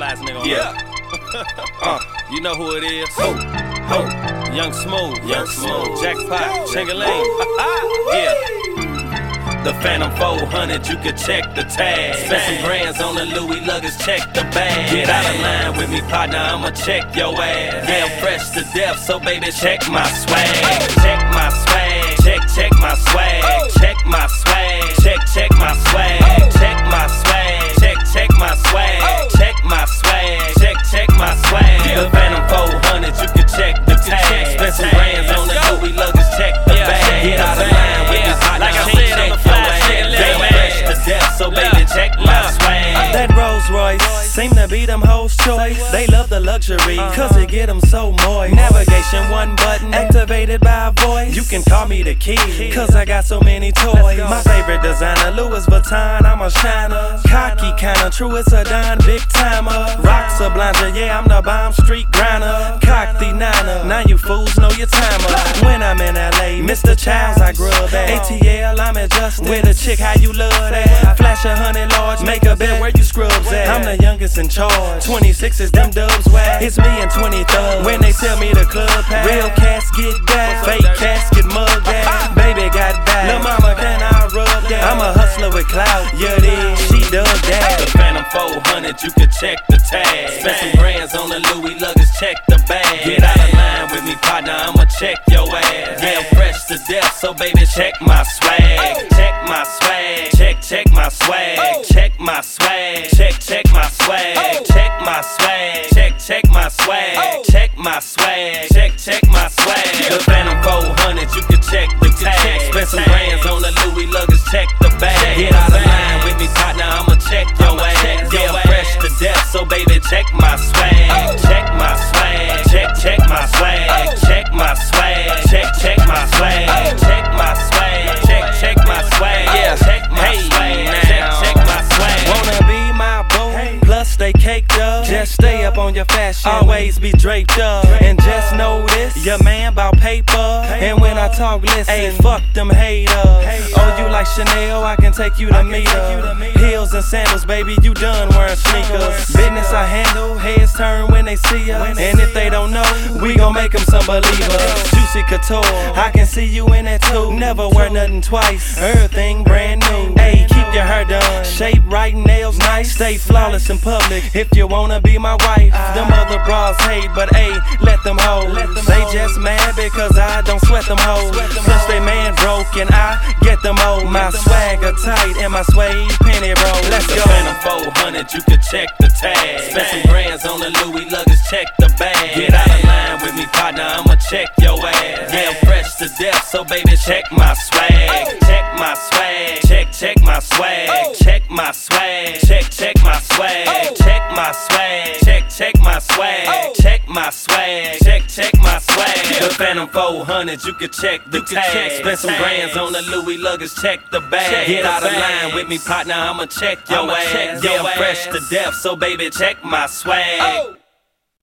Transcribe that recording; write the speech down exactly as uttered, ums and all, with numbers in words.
flyest nigga on Yeah. uh, you know who it is. Ho, ho. Young Smooth, Young Smooth. Jackpot, Chingaling. Yeah. The Phantom four hundred, you can check the tag. Spend some grands on the Louis luggage, check the bag. Get out of line with me, partner, I'ma check your ass. Yeah, I'm fresh to death, so baby, check my swag. Check my swag, check, check my swag. Check my swag, check, check my swag. Check my swag, check, check my swag. Check my swag, check, check my swag. The Phantom four hundred, you can check the tag. Spend some grands on the Louis luggage, check the bag. Get out of line with me, partner, Like I I'ma said, check I'm your the fly ass. shit, Yeah, man. I'm fresh to death, so baby, check my swag. That Rolls Royce seem to be them hoes' choice. They love the luxury, cause it get them so moist. Navigation one button, activated by a voice. You can call me the kid, cause I got so many toys. My favorite designer, Louis Vuitton, I'm a shiner. Cocky kinda, true, it's a dime, big timer. Rocks a blinder, yeah, I'm the bomb street grinder. Cock the niner, now you fools know your timer. When I'm in L A, Mister Childs, I grub at. A T L, I'm adjusted. With a chick, how you love that? Flash a hundred large, make a bet where you scrubs at. I'm the youngest in charge. twenty-six is them dubs whack. It's me and twenty thugs. When they tell me the club pack, real cats get back, fake cats get mugged at. Baby got back, lil' mama can I rub that? I'm a hustler with clout, yeah it is, she dug that. The Phantom four hundred, you can check the tag. Spend some grands on the Louis luggage, check the bag. Get out of line with me, partner, I'ma check your ass. Yeah, I'm fresh to death, so baby, check my swag. Check my swag, check, check my swag. Check my swag, check, check my swag. Check my swag, check, check my swag. Check my swag, check, check my swag. The Phantom four hundred, you can check the tag. Spend some grands on the Louis luggage, check the bag. Get out of line with me, partner, I'ma check your ass. Yeah, I'm fresh to death, so baby, check my swag. Check my swag, check, check my swag. Check my swag, check, check my swag. Check my swag, check, check my swag. Yeah, check my swag, check, check my swag. Wanna be my boo? Plus stay caked up. Just stay up on your fashion. Always be draped up. And just know this, your man bout paper. And when I talk, listen. Hey, fuck them haters. Oh, you like Chanel? I can take you to meet her. Heels and sandals, baby, you done wearing sneakers. Business I handle, heads turn when they see us. And if they don't know, we gon' make them some believers. Juicy couture, I can see you in that too. Never wear nothing twice. Everything brand new. Hey, keep your hair done. Shape right, nails nice. Stay flawless in public if you wanna be my wife. Them other bras hate, but hey, let them hoes. They just mad because I don't sweat them hoes. Plus they man broke and I get them old. My swagger tight and my suede penny roll. Let's The go. Phantom four hundred, you can check the tag. Spend some grands on the Louis luggage, check the bag. Get out of line with me, partner, I'ma check your ass. Yeah, I'm fresh to death, so baby, check my swag. Check my swag, check, check my swag. Check my swag, check, check my swag. Check my swag, check, check my swag. Check my swag, check, check my swag. The Phantom four hundred, you can check the tag. Spend some grands on the Louis luggage, check the bag. Get out of line with me, partner, I'ma check your ass. Yeah, I'm fresh to death, so baby, check my swag.